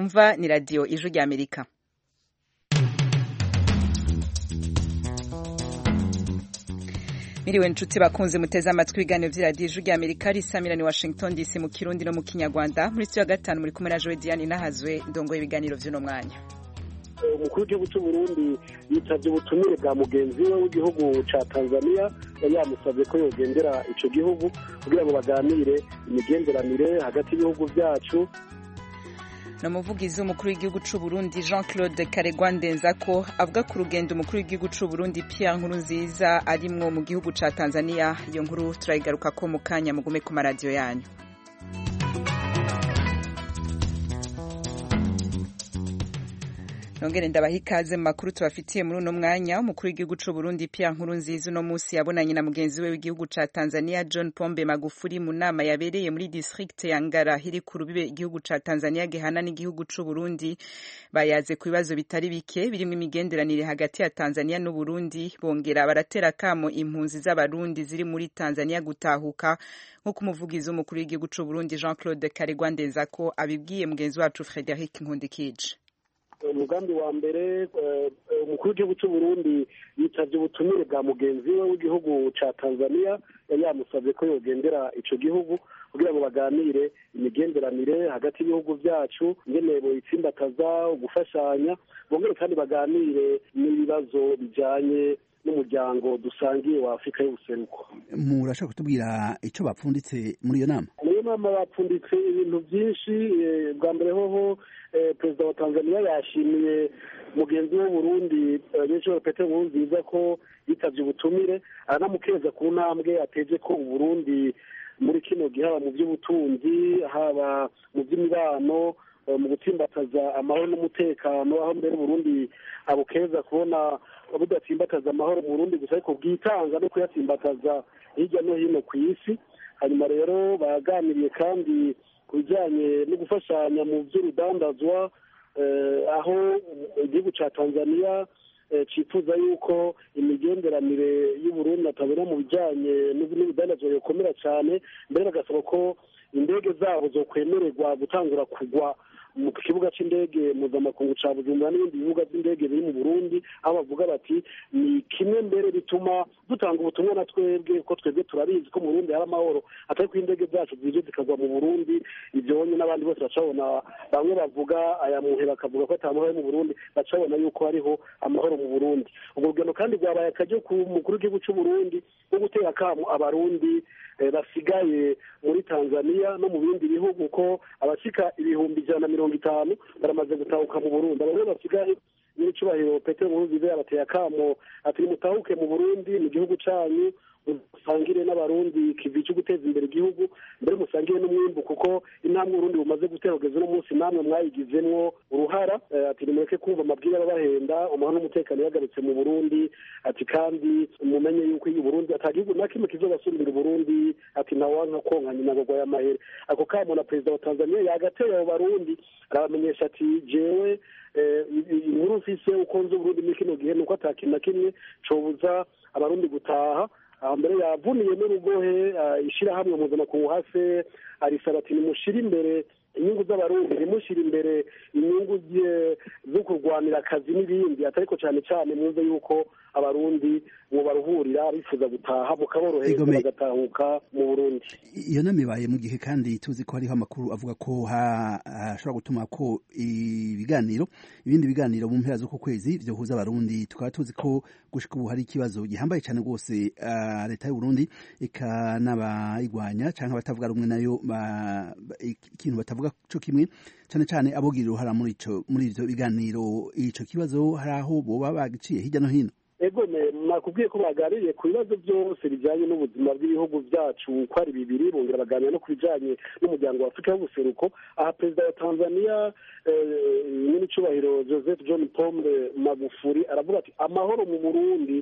mwumva ni radio Ijwi rya Amerika. Miriwe nshuti bakunze muteze amatwi ibiganiro vy'iradiyo Ijwi rya Amerika risamira ni Washington DC mu Kirundi no mu Kinyarwanda. Muri studio ya gatanu muri kumwe na Joe Diane Nahazwe ndongoye ibiganiro vy'uno mwanya. Umukuru w'igihugu cy'u Burundi yitavye ubutumire bwa mugenzi we w'igihugu ca Tanzania yamusabye ko yogendera ico gihugu kugira ngo baganire imigenderanire hagati y'ibihugu vyacu. Namuvugizi umukuru w'igihugu cy'u Burundi Jean-Claude Karegwa Ndenzako avuga ku rugendo umukuru w'igihugu cy'u Burundi Pierre Nkurunziza arimwo mu gihugu ca Tanzania. Iyo nkuru turayigaruka ko mu kanya mugume ku maradiyo yanyu. Nongere ndabaha ikaze mu makuru tubafitiye muri uno mwanya. Umukuru w'igihugu cy'u Burundi Pierre Nkurunziza uno munsi yabonanye na mugenzi we w'igihugu ca Tanzania John Pombe Magufuli mu nama yabereye muri district ya Ngara hiri ku rubibe igihugu ca Tanzania gihana n'igihugu cy'u Burundi. Bayaze ku bibazo bitari bike birimo imigenderanire hagati ya Tanzania n'u Burundi, bongera baratera kamo impunzi z'abarundi ziri muri Tanzania gutahuka nk'uko umuvugizi w'umukuru w'igihugu cy'u Burundi Jean-Claude Karegwa Ndenzako abibwiye mugenzi wacu Frederic Nkundikije. Umugambi wa mbere umukuru w'igihugu cy'u Burundi yitavye ubutumire bwa mugenzi we w'igihugu ca Tanzania yamusabye ko yogendera ico gihugu kugira ngo baganire imigenderanire hagati y'ibihugu vyacu ingene boyitsimbataza gufashanya, bongere kandi baganire n'ibibazo bijanye n'umuryango dusangiye wa Afrika y'ubuseruko. Murashaka kutubwira ico bapfunditse muri iyo nama? Muri iyo nama bapfunditse ibintu vyinshi. Bwa mbere hoho perezida wa Tanzania yashimiye mugenzi w'u Burundi Nyiricyo Petero Nkurunziza ko yitavye ubutumire, aranamukeza ku ntambwe ateje ko u Burundi muri kino gihe haba mu by'ubutunzi haba mu by'imibano mu gutsimbataza amahoro n'umutekano, aho mbere Burundi abukeza kubona budatsimbataza amahoro mu Burundi gusa ariko bwitanga no kuyatsimbataza hirya no hino ku isi. Hanyuma rero baganiriye kandi ku bijyanye no gufashanya mu by'urudandazwa, aho igihugu ca Tanzania cifuza yuko imigenderanire y'u Burundi atabera mu bijyanye n'urudandazwa yokomera cyane, mbere bagasaba ko indege zabo zokwemererwa gutangura kugwa mu kibuga c'indege mpuzamakungu ca Bujumbura n'ibindi bibuga by'indege biri mu Burundi, aho bavuga bati ni kimwe mbere bituma dutanga ubutumwa na twebwe ko twebwe turabizi ko mu Burundi hari amahoro, atari ko indege zacu zije zikagwa mu Burundi. Ivyo bonye n'abandi bose bacabona, bamwe bavuga aya muhe bakavuga ko atamahoro mu Burundi, bacabona yuko hariho amahoro mu Burundi. Ubwo rugendo kandi rwabaye akaje ku mukuru w'igihugu cy'u Burundi no gutera kamo abarundi basigaye muri Tanzania no mu bindi bihugu ko abashika 150 baramaze gutahuka mu Burundi. Abo basigaye n'icubahiro Petero Nkurunziza yabateye akamo ati mutahuke mu Burundi, mu gihugu canyu musangire n'abarundi kivi cyo guteza imbere igihugu, mbere musangire n'umwimbu kuko intambwe Burundi bumaze guterogeza no munsi namwe mwayigizemwo uruhara. Ati nimureke kumva amabwire y'abahenda, amahoro n'umutekano yagarutse mu Burundi. Ati kandi mumenye yuko iyi Burundi atagihugu na kimwe kizobasubirira Burundi, ati nawanka konka nyina ngo y'amahere. Ako kamo na perezida wa Tanzania yagateye abo barundi, arabamenyesha ati jewe inkuru mfise uko nzi Burundi muri kino gihe nuko atakintu na kimwe cobuza abarundi gutaha. Mbere yavuniye n'urugohe ishirahamwe mpuzamakungu hase arisaba ati nimushire imbere inyungu z'abarundi, nimushire imbere inyungu zo kurwanira akazi n'ibindi, atariko cyane cyane mwumve yuko abarundi ngo baruhurira bifuza gutaha mukaboroheza bagatahuka mu Burundi. Iyo nama ibaye mu gihe kandi tuzi ko hariho amakuru avuga ko hashobora gutuma ko ibindi biganiro mu mpera z'uko kwezi vyohuza abarundi. Tukaba tuzi ko gushika ubu hari ikibazo gihambaye cyane rwose leta y'u Burundi ikanabayigwanya canke abatavuga rumwe nayo ikintu batavuga co kimwe, cyane cyane abogirira uruhara muri ivyo biganiro. Ico kibazo hari aho boba bagiciye hirya no hino? Ego nakubwiye ko baganiriye ku bibazo byose bijyanye n'ubuzima bw'ibihugu byacu uko ari bibiri, bongera baganira no ku bijyanye n'umuryango wa Afrika y'ubuseruko. Aha perezida wa Tanzania nyiricubahiro Joseph John Pombe Magufuli aravuga ati amahoro mu Burundi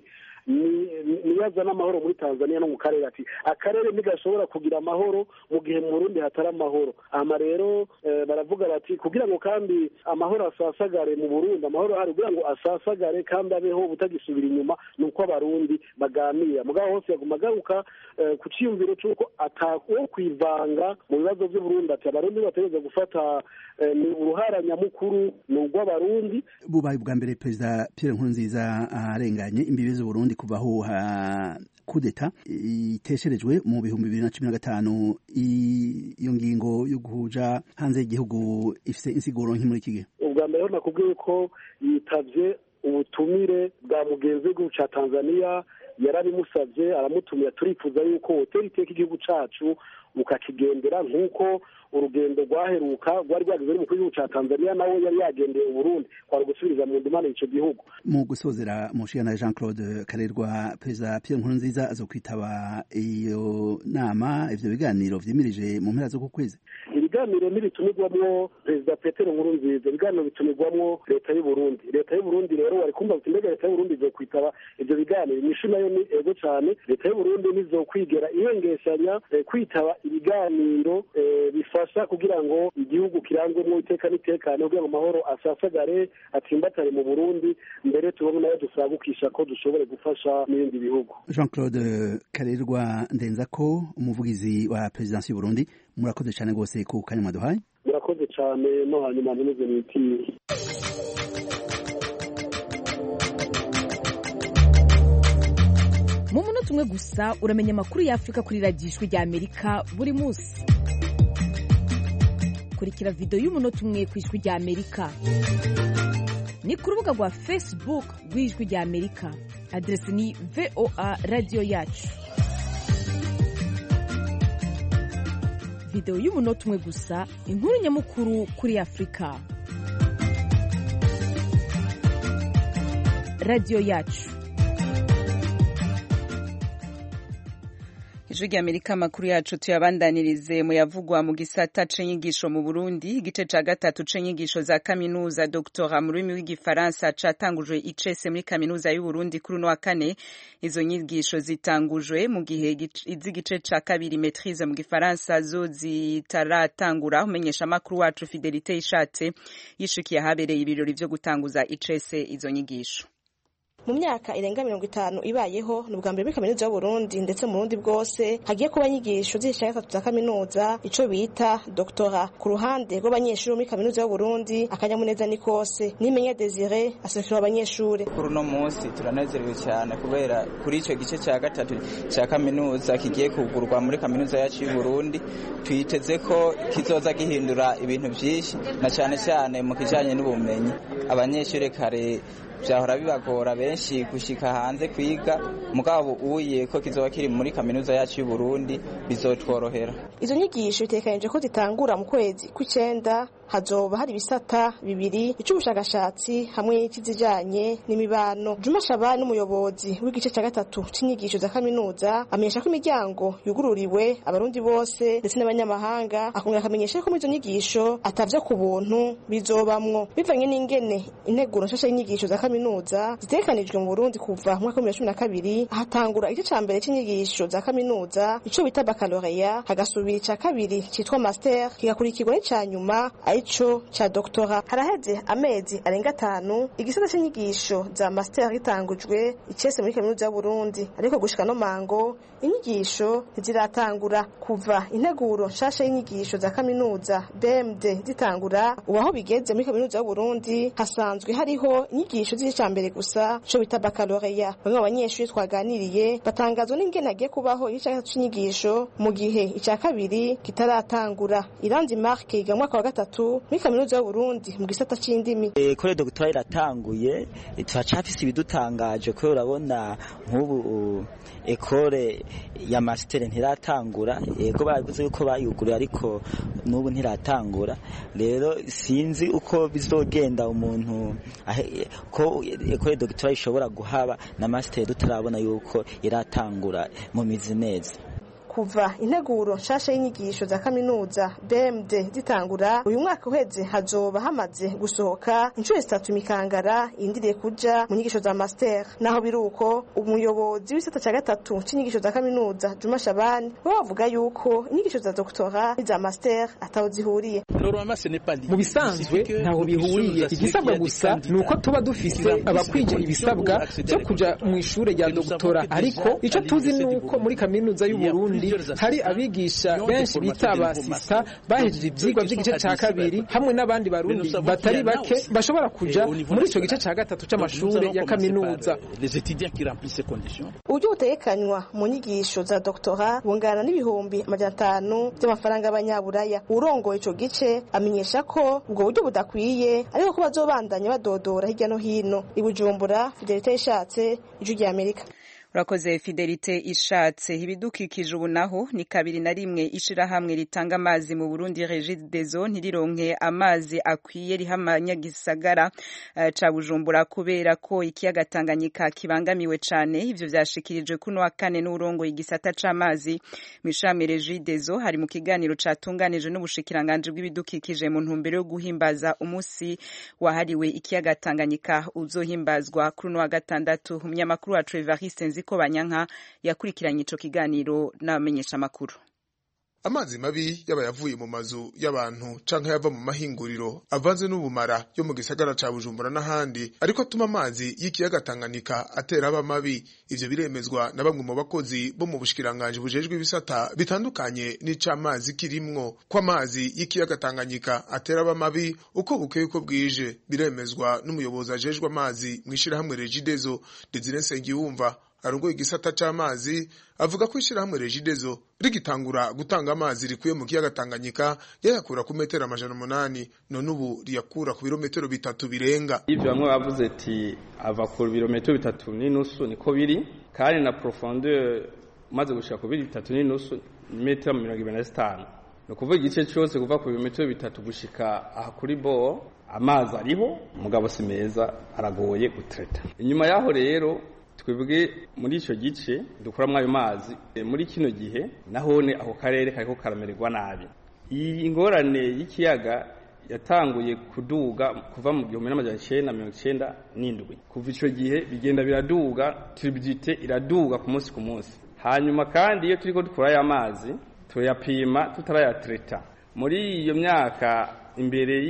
niyo azana amahoro muri Tanzania no mu karere. Ati akarere ntigashobora kugira amahoro mu gihe mu Burundi hatari amahoro. Ama rero baravuga bati kugira ngo kandi amahoro asasagare mu Burundi, amahoro hari kugira ngo asasagare kandi abeho butagisubira inyuma, nuko abarundi baganira. Mugabo hose yaguma agaruka ku ciyumviro cy'uko atawo kwivanga mu bibazo by'u Burundi. Ati abarundi bategereza gufata ni uruhara nyamukuru ni urw'abarundi. Bubaye bwa mbere Perezida Pierre Nkurunziza arenganye imbibi z'Uburundi kuvaho kudeta itesherejwe mu 2015. Iyo ngingo yo guhuja hanze y'igihugu ifise insiguro nk'imuri iki gihe. Ubwa mbere nakubwiye ko yitavye ubutumire bwa mugenzi w'igihugu ca Tanzania, yarabimusavye aramutumira. Turifuza yuko hoteli iteka igihugu cacu mukakigendera nk'uko urugendo rwaheruka rwari rwageze n'umukuru w'igihugu ca Tanzania nawe yari yagendeye Uburundi kwari gusubiriza mu ndumane ico gihugu. Mu gusozera mushikana Jean Claude Karerwa, Perezida Pierre Nkurunziza azokwitaba iyo nama, ivyo biganiro vyimirije mu mpera zo ku kwezi. Ibiganiro ntibitumirwamwo Perezida Petero Nkurunziza, ibiganiro bitumirwamwo leta y'u Burundi. Leta y'u Burundi rero wari kumva ati mbega leta y'u Burundi izokwitaba ivyo biganiro. Inyishu nayo ni ego cane, leta y'u Burundi nizokwigera ihengeshanya kwitaba ibiganiro bifasha kugira ngo igihugu kirangwemo iteka n'itekane, kugira ngo amahoro asasagare atsimbatare mu Burundi, mbere tubone nayo dusagukisha ko dushobore gufasha n'ibindi bihugu. Jean Claude Karerwa Ndenzako, umuvugizi wa Perezidansi y'u Burundi, murakoze cyane rwose ku kanya mwaduhaye. Murakoze cyane, no hanyuma ntimeze n'iti. Mu munota umwe gusa uramenya amakuru y'Afrika kuri radiyo Ijwi ry'Amerika buri munsi. Kurikira video y'umunota umwe ku Ijwi ry'Amerika. Ni ku rubuga rwa Facebook rw'Ijwi ry'Amerika. Adresi ni VOA Radio Yacu. Video y'umunota umwe gusa, inkuru nyamukuru kuri Afrika. Radio Yacu. Ijwi ry'Amerika amakuru yacu tuyabandanirize mu yavugwa mu gisata c'inyigisho mu Burundi. Igice ca gatatu c'inyigisho za kaminuza doctorat mu rurimi rw'igifaransa catangujwe icese muri kaminuza y'u Burundi kuri no wa kane. Izo nyigisho zitangujwe mu gihe izigice ca kabiri maîtrise mu gifaransa zo zitaratangura. Umenyesha makuru wacu Fidelité Ishatse yishikiye habereye ibirori vyo gutanguza icese izo nyigisho. Mu myaka irenga 50 ibayeho n'ubwa mbere muri kaminuza y'u Burundi ndetse mu Burundi bwose hagiye kuba inyigisho z'ishaka gatatu za kaminuza ico bita doctorat. Ku ruhande rw'abanyeshuri muri kaminuza y'u Burundi akanyamuneza ni kose. Nimenya Desire asekura abanyeshuri. Kuri no munsi turanezerewe cyane kubera kuri ico gice cya gatatu cya kaminuza kigiye kugurwa muri kaminuza yacu y'u Burundi, twiteze ko kizoza gihindura ibintu byinshi na cyane mu kijanye n'ubumenyi. Abanyeshuri kare byahora bibagora benshi gushika hanze kwiga, mugabo uye ko kizoba kiri muri kaminuza yacu y'u Burundi bizotworohera. Izo nyigisho bitekanije ko zitangura mu kwezi kw'icenda. Hazoba hari ibisata bibiri, icy'ubushakashatsi hamwe n'ikizijanye n'imibano. Juma Shabani n'umuyobozi w'igice cya gatatu c'inyigisho za kaminuza amenyesha ko imiryango yugururiwe abarundi bose ndetse n'abanyamahanga. Akongera akamenyesha ko muri izo nyigisho atavyo ku buntu bizobamwo, bivanye n'ingene integuro nshasha y'inyigisho za kaminuza zitekanijwe mu Burundi kuva mu mwaka wa 2012. Hatangura igice ca mbere c'inyigisho za kaminuza ico bita baccalaureat, hagasubira ica kabiri citwa master, kigakurikirwa n'ica nyuma ico cha doctorat. Haraheze amezi arenga 5 igisata c'inyigisho za master gitangujwe icese muri kaminuza y'u Burundi, ariko gushika no mango inyigisho ziratangura. Kuva integuro nshasha y'inyigisho za kaminuza BMD zitangura, ubaho bigeze muri kaminuza y'u Burundi hasanzwe hariho inyigisho z'ica mbere gusa ico bita baccalaureat. Bamwe abanyeshuri twaganiriye batangazwa n'ingene agiye kubaho igice gatatu c'inyigisho mu gihe ica kabiri kitaratangura. Iranzi Mark yiga mu mwaka wa gatatu muri kaminuza y'u Burundi mu gisata c'indimi. Kore doctorat iratanguye, turacafise ibidutangaje ko urabona nk'ubu ekole ya master ntiratangura. Yego bavuze yuko bayuguriye ariko n'ubu ntiratangura. Rero sinzi uko bizogenda umuntu ko ekole doctorat ishobora guhaba na master tutarabona yuko iratangura mu mizi neza. kuva integuro nshasha y'inyigisho za kaminuza BMD zitangura uyu mwaka uheze hazoba hamaze gusohoka inshuro 3 imikangara indiriye kuja mu nyigisho za master. Naho biruko umuyobozi w'isata ca gatatu c'inyigisho za kaminuza Juma Shabani we bavuga yuko inyigisho za doctora n'iza master ataho zihuriye. Mu bisanzwe ntaho bihuriye, igisabwa gusa nuko tuba dufise abakwije ibisabwa byo kuja mu ishure rya doctora, ariko ico tuzi nuko muri kaminuza y'u Burundi hari abigisha benshi bita abasista bahejeje ivyigwa vy'igice ca kabiri hamwe n'abandi barundi batari bake bashobora kuja muri ico gice ca gatatu c'amashure ya kaminuza. Uburyo butekanywa mu nyigisho za doctora bungana n'ibihumbi 500 by'amafaranga y'abanyaburaya. Urongoye ico gice amenyesha ko ubwo buryo budakwiye, ariko ko bazobandanya badodora hirya no hino. I Bujumbura, Fidelite Ishatse, Ijwi rya Amerika. Urakoze Fidelite Ishatse. Ibidukikije ubu naho ni 2 ishirahamwe ritanga amazi mu Burundi Regideso ntirironke amazi akwiye rihamanya gisagara ca Bujumbura kubera ko ikiyaga Tanganyika kibangamiwe cane. Ivyo vyashikirijwe kuno wa kane n'urongo igisata c'amazi mw'ishami Regideso hari mu kiganiro catunganije n'ubushikiranganje bw'ibidukikije mu ntumbero yo guhimbaza umusi wahariwe ikiyaga Tanganyika uzohimbazwa kuno wa gatandatu. Umunyamakuru wa Trevariste ko Banyanka yakurikiranye ico kiganiro n'abamenyesha makuru. Amazi mabi yabayavuye mu mazu y'abantu canke yava mu mahinguriro avanze n'ubumara yo mu gisagara ca Bujumbura n'ahandi, ariko atuma amazi y'ikiyaga Tanganyika atera aba mabi. Ivyo biremezwa na bamwe mu bakozi bo mu bushikiranganje bujejwe ibisata bitandukanye n'icamazi kirimwo. Ko amazi y'ikiyaga Tanganyika atera aba mabi uko bukeye uko bwije biremezwa n'umuyobozi ajejwe amazi mw'ishirahamwe Regideso Desire Nsengiyumva arongoye igisata c'amazi. Avuga ko ishirahamwe Regideso rigitangura gutanga amazi rikuye mu kiyaga Tanganyika yayakura ku metero 800 none ubu riyakura ku birometero 3 birenga. Ivyo bamwe bavuze ati ava ku birometero 3.5 niko biri, kandi na profondeur maze gushika ku 3.5 metero 25. No kuvuga igice cyose kuva ku birometero 3 gushika aha kuri bo amazi ariho mugabo si meza, aragoye gutreta. Inyuma yaho rero twebwe muri ico gice dukuramwe ayo mazi muri kino gihe nahone aho karere kariko karamererwa nabi. Iyi ngorane y'ikiyaga yatanguye kuduga kuva mu 1997. Kuva ico gihe bigenda biraduga, turbidité iraduga ku munsi ku munsi. Hanyuma kandi iyo turiko dukura aya mazi tuyapima tutarayatreta. Muri iyo myaka imbere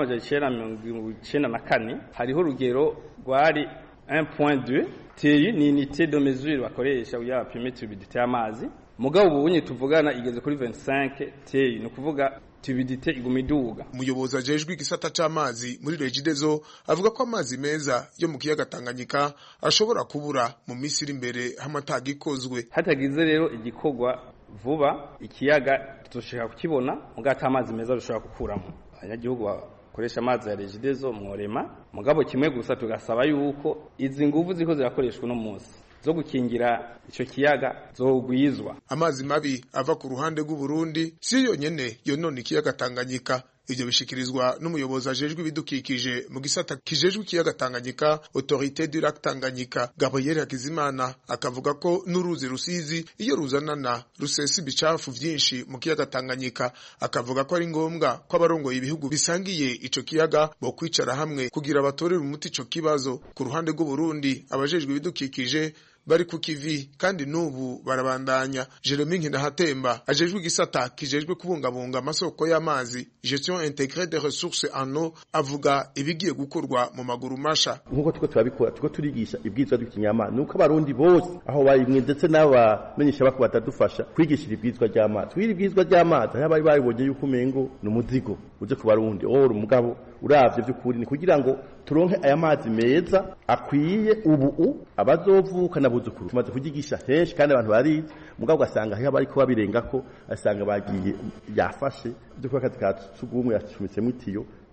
y'1994 hariho urugero rwari 1.2 TU ni unité de mesure bakoresha uya pime turbidité y'amazi. Mugabo ubunye tuvugana igeze kuri 25 TU, no kuvuga turbidité igumiduga. Umuyobozi ajejwe igisata c'amazi muri Regideso avuga ko amazi meza yo mu kiyaga Tanganyika ashobora kubura mu minsi iri imbere hamatagikozwe. Hatagize rero igikorwa vuba ikiyaga tuzoshaka kukibona mugata amazi meza rushobora gukuramo. Abanyagihugu koresha amazi ya Regideso mworema, mugabo kimwe gusa tugasaba yuko izi nguvu ziko zirakoreshwa no munsi zo gukingira ico kiyaga zogwizwa. Amazi mabi ava ku ruhande rw'u Burundi si yonyene yonona ikiyaga Tanganyika. Ivyo bishikirizwa n'umuyobozi ajejwe ibidukikije mu gisata kijejwe ikiyaga Tanganyika Autorité du Lac Tanganyika Gabriel Hakizimana akavuga ko n'uruzi Rusizi iyo ruzanana rusesa ibicafu vyinshi mu kiyaga Tanganyika. Akavuga ko ari ngombwa ko abarongoye ibihugu bisangiye ico kiyaga bo kwicara hamwe kugira batorere umuti ico kibazo. Ku ruhande rw'u Burundi abajejwe ibidukikije bari ku kivi kandi nubu barabandanya. Jeremy Nkinahatemba ajejwe igisata kijejwe kubungabunga amasoko y'amazi gestion intégrée des ressources en eau avuga ibigiye gukorwa mu maguru masha. Nkuko tuko turabikora tuko turigisha ibwizwa ry'ikinyama nuko abarundi bose aho barimwe ndetse n'abamenyesha bako batadufasha kwigishira ibwizwa ry'amazi. Twiri ibwizwa ry'amazi aho bari babonye yuko umengo n'umuzigo uje ku barundi. Umugabo uravye by'ukuri ni kugira ngo turonke aya mazi meza akwiye ubu abazovuka n'abuzukuru. Tumaze kugigisha henshi kandi abantu bari mugabo gasanga aho bari ko babirenga ko asanga bagiye yafashe byo kwa kazi ka sugumwe yashumitse mwitiyo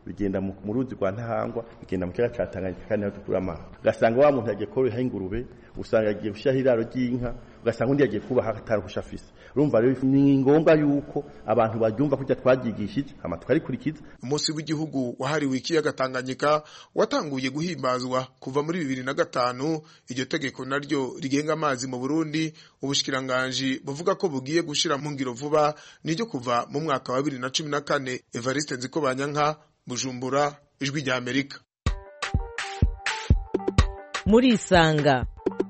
bigenda mu ruzi rwa Ntahangwa bigenda mu kiyaga ca Tanganyika kandi naho dukura amazi ugasanga wa muntu yagiye korora ingurube usanga yagiye gushyiraho iraro ry'inka ugasanga undi yagiye kubaha ataruhusha afise urumva rero ni ngombwa yuko abantu baryumva kujya twaryigishije hama tukarikurikiza. Umunsi w'igihugu wahariwe ikiyaga Tanganyika watanguye guhimbazwa kuva muri 2005. Iryo tegeko naryo rigenga amazi mu Burundi ubushikiranganji buvuga ko bugiye gushira mu ngiro vuba niryo kuva mu mwaka wa 2014. Evariste Nzikobanyanka, Bujumbura, Ijwi rya Amerika. Murisanga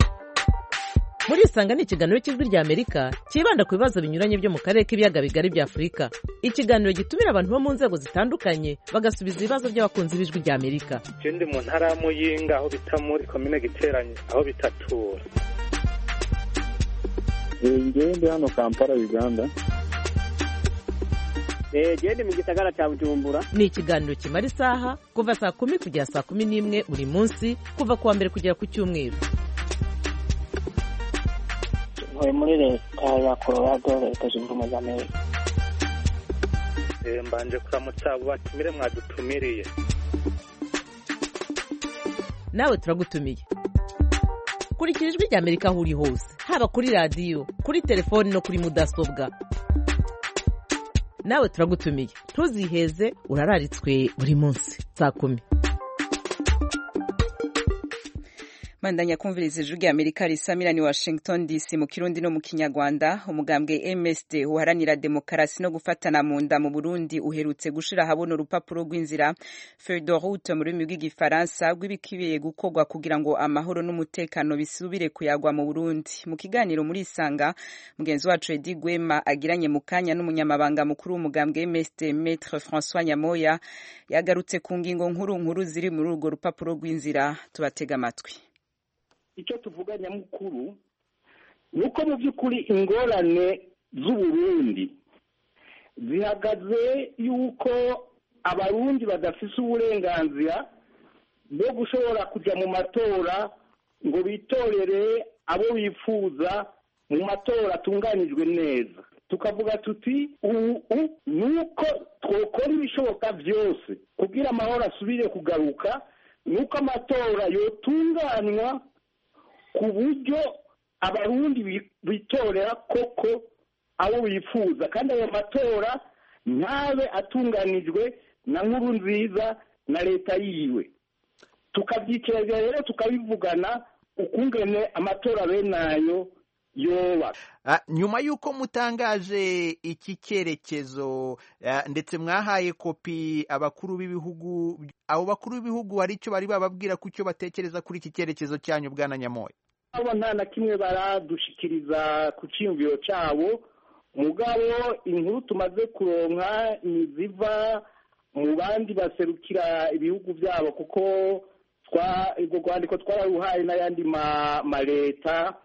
ni ikiganiro cy'Ijwi rya Amerika kibanda ku bibazo binyuranye byo mu karere k'ibiyaga bigari bya Afurika. Ikiganiro gitumira abantu bo mu nzego zitandukanye bagasubiza ibibazo by'abakunzi b'Ijwi rya Amerika. Ndi mu ntara ya Muyinga aho bita muri komine Giteranyi aho bitatura. Ndi hano Kampala Uganda. Ndi mu gisagara cya Bujumbura. Ni ikiganiro kimara isaha kuva saa 10 kugera saa 11 buri munsi kuva kuwa mbere kugera ku cyumweru. Muri leta ya Colorado leta zunze ubumwe za Amerika. Mbanje kuramutsa abo batumire mwadutumiriye. Nawe turagutumiye. Kurikira Ijwi rya Amerika aho uri hose, haba kuri radio, kuri telefone no kuri mudasobwa. Nawe turagutumiye. Ntuziheze urararitswe buri munsi saa 10. Mandanya kumviriza Ijwi rya Amerika risamira ni Washington DC mu Kirundi no mu Kinyarwanda. Umugambwe MSD uharanira demokarasi no gufatana mu nda mu Burundi uherutse gushira habona urupapuro rw'inzira feuille de route mu rurimi rw'igifaransa rw'ibikibiye gukorwa kugira ngo amahoro n'umutekano bisubire kuyagwa mu Burundi. Mu kiganiro muri Isanga mugenzi wacu Edi Gwema agiranye mu kanya n'umunyamabanga mukuru w'umugambwe MSD Maître François Nyamoya yagarutse ku ngingo nkuru ziri muri urwo rupapuro rw'inzira. Tubatega amatwi. Icyo tuvuga nyamukuru nuko mu by'ukuri ingorane z'Uburundi zihagaze yuko abarundi badafise uburenganzira bwo gushobora kujya mu matora ngo bitorere abo bifuza mu matora atunganijwe neza. Tukavuga tuti nuko twokora ibishoboka byose kugira amahoro asubire kugaruka, nuko amatora yotunganywa ku buryo abarundi bitorera koko abo bifuza, kandi ayo matora ntabe atunganijwe na Nkurunziza na leta yiwe. Tukabyikeza rero tukabivugana ukungene amatora benayo yoba. Nyuma yuko mutangaje iki cyerekezo ndetse mwahaye kopi abakuru b'ibihugu, abo bakuru b'ibihugu hari icyo bari bababwira ku cyo batekereza kuri iki cyerekezo cyanyu bwana Nyamoya? Abo nta na kimwe baradushikiriza ku cyumviro cyabo, mugabo inkuru tumaze kuronka niziva mu bandi baserukira ibihugu byabo, kuko ubwo rwandiko twararuhaye n'ayandi maleta.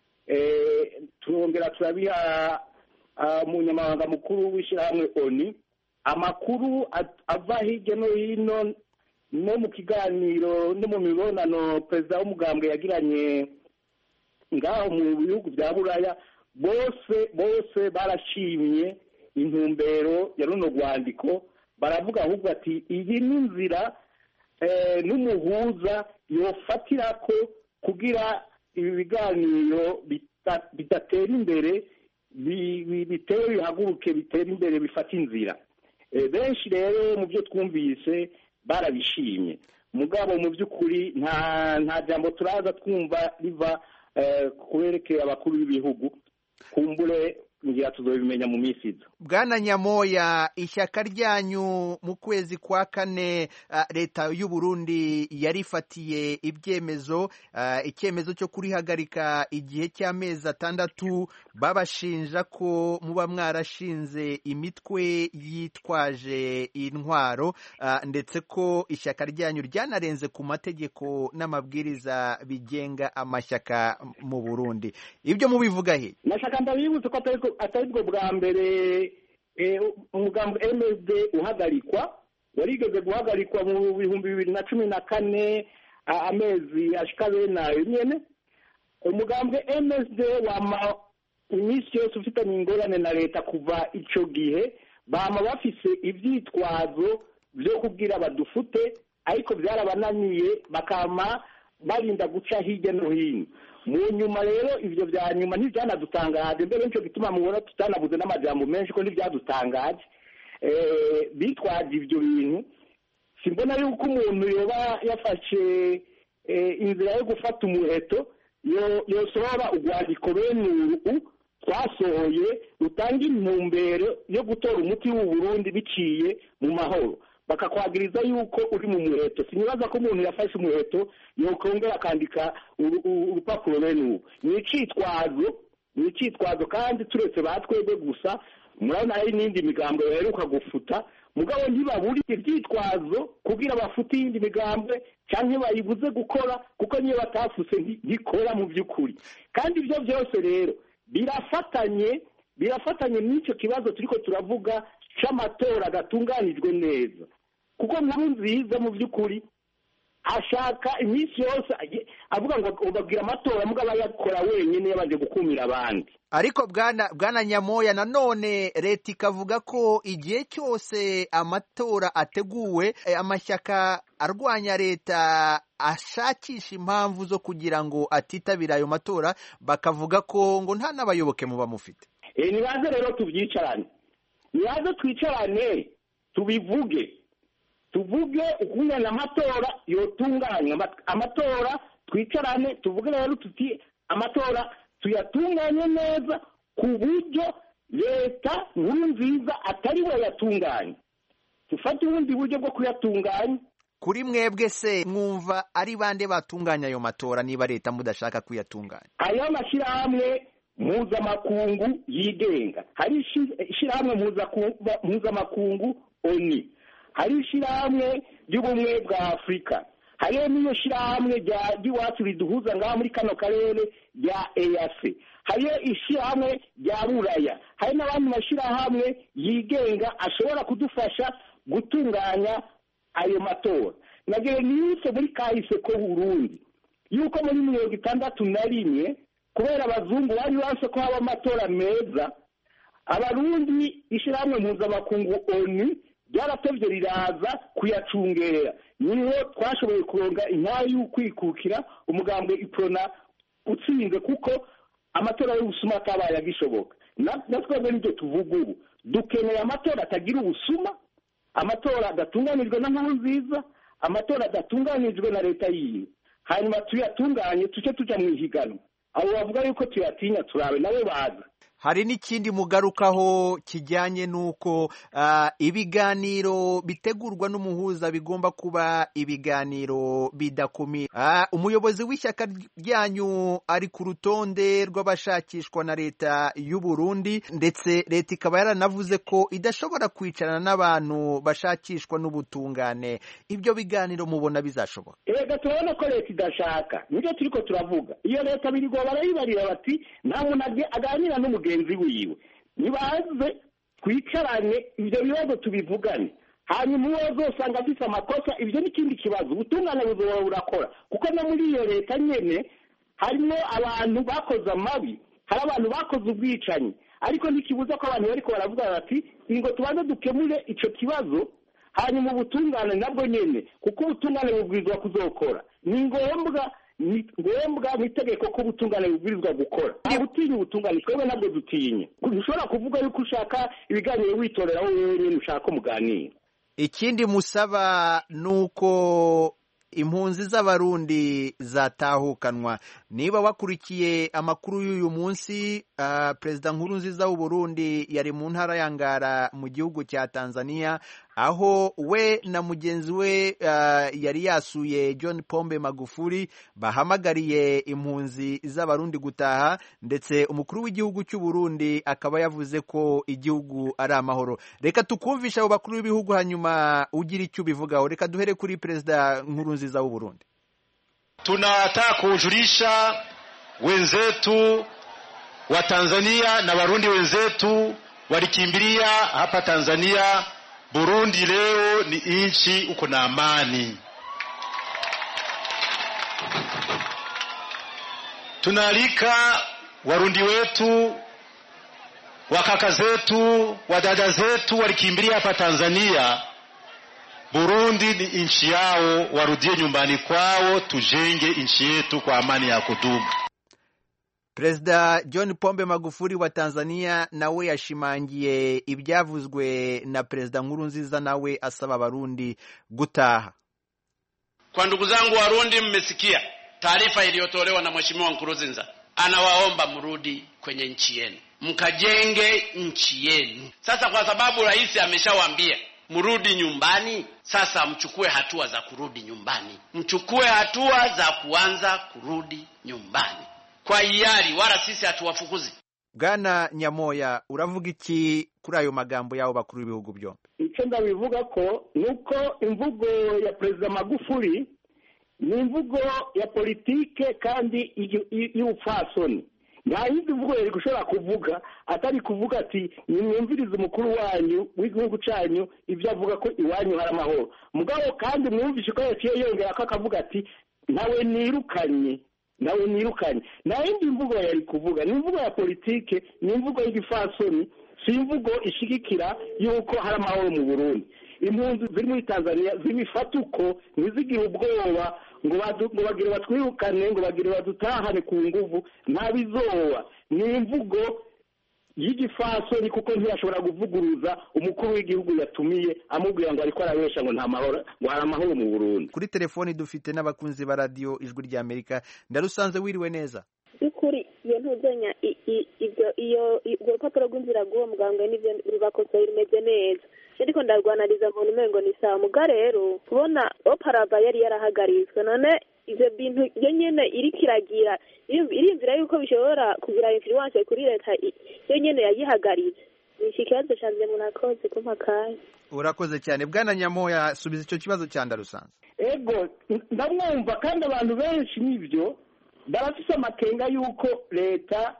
Turongera turabiha umunyamabanga mukuru w'ishyirahamwe ONU. Amakuru ava hirya no hino no mu kiganiro no mu mibonano perezida w'umugambwe yagiranye ngaho mu bihugu bya Buraya, bose barashimye intumbero ya runo rwandiko. Baravuga ahubwo ati iyi ni inzira n'umuhuza yofatira ko kugira ibi biganiro bidatera imbere, bitera bihaguruke, bitera imbere, bifata inzira. Benshi rero mu byo twumvise barabishimye, mugabo mu by'ukuri nta jambo turaza twumva riva kuberekeye abakuru b'ibihugu. Kumbure ngira tuzobimenya mu minsi iza. Bwana Nyamoya, ishyaka ryanyu mu kwezi kwa kane leta y'u Burundi yarifatiye icyemezo cyo kurihagarika igihe cy'amezi 6, babashinja ko muba mwarashinze imitwe yitwaje intwaro, ndetse ko ishyaka ryanyu ryanarenze ku mategeko n'amabwiriza bigenga amashyaka mu Burundi. Ibyo mubivuga he? Nashaka ndabibutse ko atari bwo bwa mbere umugambi MSD uhagarikwa. Warigeze guhagarikwa mu 2014 amezi ashika benayo nyene. Umugambi MSD wama iminsi yose ufitanye ingorane na leta kuva ico gihe, bama bafise ivyitwazo byo kubwira badufute ariko byarabananiye bakama barinda guca hirya no hino. Mu nyuma rero ivyo vya nyuma ntivyanadutangaje, mbere nico gituma mubona tutanabuze n'amajambo menshi ko ntivyadutangaje. Bitwaje ivyo bintu, simbona yuko umuntu yoba yafashe inzira yo gufata umuheto yosohora urwandiko bene uru twasohoye rutanga intumbero yo gutora umuti w'u Burundi biciye mu mahoro, bakakwagiriza yuko uri mu muheto. Sinibaza ko umuntu yafashe umuheto yokongera akandika urupapuro bene ubu. Ni icitwazo kandi turetse batwebwe gusa, murabona hari n'indi migambo yaheruka gufuta, mugabo ntibaburi ivyitwazo kugira bafute iyindi migambwe canke bayibuze gukora, kuko niyo batafuse ntikora mu vy'ukuri. Kandi ivyo byose rero birafatanye n'icyo kibazo turiko turavuga c'amatora gatunganijwe neza, kuko Nkurunziza mu by'ukuri ashaka iminsi yose avuga ngo babwira amatora mugabo yakora wenyine yabanje gukumira abandi. Ariko bwana Nyamoya, nanone leta ikavuga ko igihe cyose amatora ateguwe amashyaka arwanya leta ashakisha impamvu zo kugira ngo atitabira ayo matora, bakavuga ko ngo nta n'abayoboke muba mufite. Nibaze rero tuvyicarane, nibaze twicarane tubivuge ukungana amatora yotunganywa, amatora twicarane tuvuge rero tuti amatora tuyatunganye neza ku buryo leta Nkurunziza atari we yatunganye, tufate ubundi buryo bwo kuyatunganya. Kuri mwebwe se mwumva ari bande batunganya ayo matora niba leta mudashaka kuyatunganya? Ayo mashyirahamwe mpuzamakungu yigenga, hari ishyirahamwe mpuzamakungu ONU, hari ishyirahamwe ry'ubumwe bwa Afurika, hariyo n'iyo shyirahamwe ry'iwacu riduhuza ngaha muri kano karere rya EAC, hariyo ishyirahamwe rya Buraya, hari n'abandi mashyirahamwe yigenga ashobora kudufasha gutunganya ayo matora. Nagere niyise muri kahise ko Burundi yuko muri 61 kubera abazungu bari base ko haba amatora meza, abarundi ishyirahamwe mpuzamakungu ONU ryaratevye riraza kuyacungera, niho twashoboye kuronga intayo y'ukwikukira umugambwe iprona utsinze, kuko amatora y'ubusuma atabaye agishoboka. Natwebwe nibyo tuvuga ubu, dukeneye amatora atagira ubusuma, amatora adatunganijwe na Nkurunziza, amatora adatunganijwe na leta yiwe, hanyuma tuyatunganye tuce tuja mu ihiganwa. Abo bavuga yuko tuyatinya turabe nabo baza. Hari n'ikindi mugarukaho kijyanye n'uko ibiganiro bitegurwa n'umuhuza bigomba kuba ibiganiro bidakumira. Umuyobozi w'ishyaka ryanyu ari ku rutonde rw'abashakishwa na leta y'u Burundi, ndetse leta ikaba yaranavuze ko idashobora kwicarana n'abantu bashakishwa n'ubutungane. Ibyo biganiro mubona bizashoboka? Ega turabona ko leta idashaka, nibyo turiko turavuga. Iyo leta birigwa barayibarira bati nta muntu aganira n'umugenzi wiwe, nibaze twicarane ibyo bibazo tubivugane, hanyuma uwo azosanga afite amakosa ibyo n'ikindi kibazo ubutungane buzoba burakora, kuko no muri iyo leta nyene harimo abantu bakoze amabi, hari abantu bakoze ubwicanyi, ariko ntikibuza ko abantu bariko baravuga bati ingo tubanze dukemure ico kibazo, hanyuma ubutungane nabwo nyene, kuko ubutungane bubwirizwa kuzokora. Ni ngombwa n'itegeko ko ubutungane bubwirizwa gukora. Gutinya ubutungane twebwe nabwo dutinye. Ntushobora kuvuga yuko ushaka ibiganiro witorera wowe nyine ushaka umuganira. Ikindi musaba nuko impunzi z'abarundi zatahukanwa. Niba wakurikiye amakuru y'uyu munsi, Perezida Nkurunziza w'u Burundi yari mu ntara ya Ngara mu gihugu cya Tanzania, aho we na mugenzi we yari yasuye John Pombe Magufuli, bahamagariye impunzi z'abarundi gutaha, ndetse umukuru w'igihugu cy'u Burundi akaba yavuze ko igihugu ari amahoro. Reka tukumvisha abo bakuru b'ibihugu hanyuma ugira icyo ubivugaho. Reka duhere kuri Perezida Nkurunziza w'u Burundi. Tunataka kujulisha wenzetu wa Tanzania na Warundi wenzetu walikimbilia hapa Tanzania, Burundi leo ni nchi uko na amani. Tunaalika Warundi wetu, wakaka zetu, wadada zetu walikimbilia hapa Tanzania Burundi ni nchi yao, warudie nyumbani kwao, tujenge nchi yetu kwa amani ya kudumu. Perezida John Pombe Magufuli wa Tanzania nawe yashimangiye ibyavuzwe na Perezida Nkurunziza, nawe asaba Barundi gutaha. Kwa ndugu zangu Warundi, mmesikia taarifa iliyotolewa na Mheshimiwa Nkurunziza. Anawaomba mrudi kwenye nchi yenu, mkajenge nchi yenu. Sasa kwa sababu rais ameshawaambia mrudi nyumbani, sasa mchukue hatua za kurudi nyumbani. Mchukue hatua za kuanza kurudi nyumbani kwa hiari, wala sisi hatuwafukuzi. Bwana Nyamoya, uravuga iki kuri ayo magambo yawo bakuru b'ibihugu byombi? Icyo ndabivuga ko nuko imvugo ya Perezida Magufuli ni imvugo ya politike kandi y'ubupfasoni. Nta yindi mvugo yari gushobora kuvuga atari kuvuga ati nimwumvirize umukuru wanyu w'igihugu cyanyu ibyo avuga ko iwanyu hari amahoro. Mugabo kandi mwumvishe ko yaciye yongera ko akavuga ati nawe nirukanye. Na yindi mvugo yari kuvuga ni imvugo ya politike, ni imvugo y'igifasoni, si imvugo ishigikira yuko hari amahoro mu Burundi. Impunzi ziri muri Tanzania zibifata uko ntizigira ubwoba ngo bagire batwirukane, ngo bagire badutahane ku nguvu. Ntabizoba. Ni imvugo y'igifasoni kuko ntiyashobora kuvuguruza umukuru w'igihugu yatumiye amubwira ngo ariko arabesha ngo nta mahoro, ngo hari amahoro mu Burundi. Kuri telefoni dufite n'abakunzi ba radio Ijwi rya Amerika. Ndarusanze, wiriwe neza? Ukuri iyo ntuzenya iyo urupapuro rw'inzira rw'uwo muganga n'ibyo rubakosoye rumeze neza. Ariko ndarwanariza mu ntumengo ni saa muga rero kubona oparava yari yarahagaritswe, none ivyo bintu iyo nyene iri kiragira irimvira yuko bishobora kugira influence kuri leta iyo nyene yayihagaritse. Nishikibazo cyane munakoze kumpakaye. Urakoze cyane Bwana Nyamoya, subiza icyo kibazo cya Ndarusanze. Ego ndamwumva, kandi abantu benshi nivyo barafise amakenga yuko leta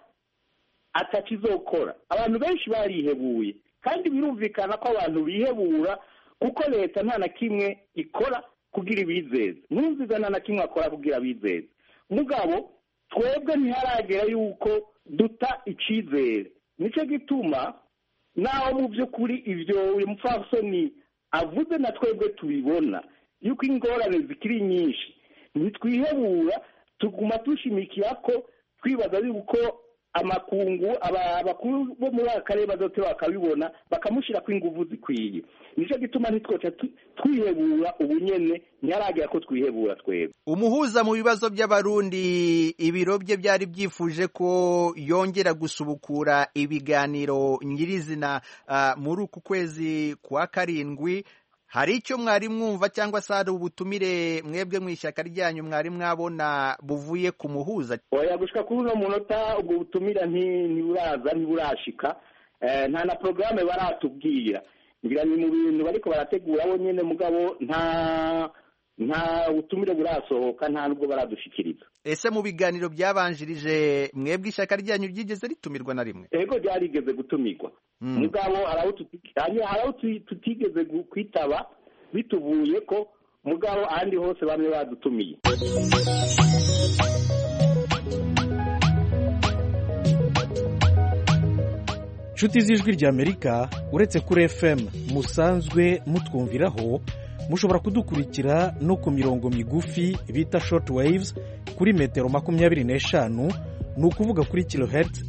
atakizokora. Abantu benshi barihebuye, kandi birumvikana ko abantu bihebura kuko leta nta na kimwe ikora kugira ibizeze. Nkurunziza nta na kimwe akora kugira ibizeze. Mugabo twebwe ntiharagera yuko duta icizere. Nico gituma naho mu by'ukuri ivyo uyu mupfasoni avuze na twebwe tubibona yuko ingorane zikiri nyinshi, ntitwihebura, tuguma tushimikira ko twibaza yuko amakungu abakuru bo muri akarere bazote bakabibona bakamushira ko inguvu zikwiye. Nico gituma ntitwoca twihebura ubunyene, ntiyaragira ko twihebura twebwe. Umuhuza mu bibazo by'Abarundi ibiro bye byari byifuje ko yongera gusubukura ibiganiro nyirizina muri uku kwezi kwa karindwi. Hari icyo mwari mwumva cyangwa se hari ubutumire mwebwe mu ishyaka ryanyu mwari mwabona buvuye ku muhuza? Oya, gushika kuri uno munota ubwo butumira ntiburashika. Nta na programme baratubwira. Ngira ni mu bintu bariko barategura bo nyene, mugabo nta utumire burasohoka, nta nubwo baradushikiriza. Ese mu biganiro byabanjirije mwebwe ishyaka ryanyu ryigeze ritumirwa na rimwe? Ego ryarigeze gutumirwa. Mugabo haraho tutigeze kwitaba bituvuye ko, mugabo ahandi hose bamwe badutumiye. Nshuti z'Ijwi rya Amerika, uretse kuri FM musanzwe mutwumviraho, mushobora kudukurikira no ku mirongo migufi bita short waves kuri metero 25, ni ukuvuga kuri kilohertz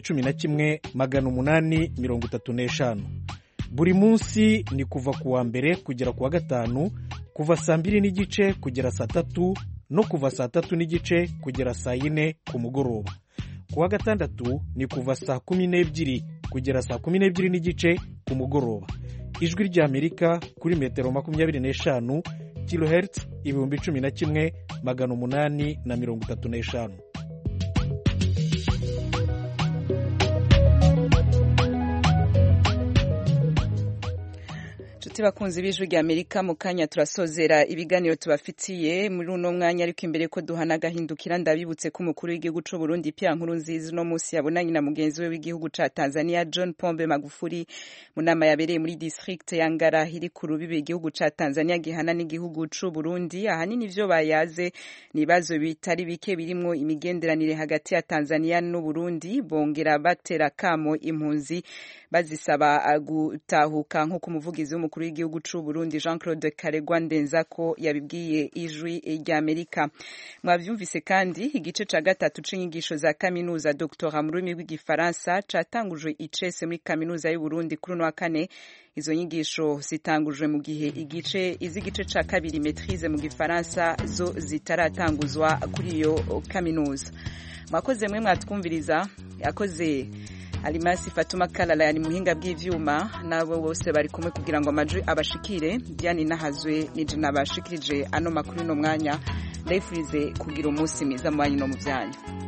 11,835. Buri munsi ni kuva ku wa mbere kugera ku wa gatanu, kuva saa 2:30 kugera saa 3 no kuva saa 3:30 kugera saa 4 ku mugoroba. Ku wa gatandatu ni kuva saa 12 kugera saa 12:30 ku mugoroba. Ijwi rya Amerika kuri metero 25 kilohertz 11,835. Bakunzi b'Ijwi rya Amerika, mu kanya turasozera ibiganiro tubafitiye muri uno mwanya, ariko imbere ko duhana gahindukira ndabibutse ko umukuru w'igihugu c'u Burundi Pierre Nkurunziza no musi yabonanye na mugenzi we w'igihugu ca Tanzania John Pombe Magufuli mu nama yabereye muri district ya Ngara iri ku rubibe igihugu ca Tanzania gihana n'igihugu c'u Burundi. Ahanini ivyo bayaze ni bibazo bitari bike birimwo imigenderanire hagati ya Tanzania n'u Burundi, bongera batera kamo impunzi bazisaba gutahuka nk'uko umuvugizi w'umukuru w'igihugu c'u Burundi Jean Claude Karegwa Ndenzako yabibwiye ijwi ry'Amerika. Mwavyumvise kandi igice ca gatatu c'inyigisho za kaminuza Dr. mu rurimi rw'igifaransa catangujwe icese muri kaminuza y'u Burundi kuri no wa kane. Izo nyigisho zitangujwe mu gihe igice ca kabiri maîtrise mu gifaransa zo zitaratanguzwa kuri iyo kaminuza. Mwakoze mwe mwatwumviriza, yakoze Alimasi Fatuma Kalala yani muhinga bw'ivyuma, nabo bose bari kumwe kugira ngo amajwi abashikire. Diane Nahazwe nije nabashikirije ano makuru no mwanya. Ndayifurize kugira umunsi mwiza mu banyu no mu byanyu.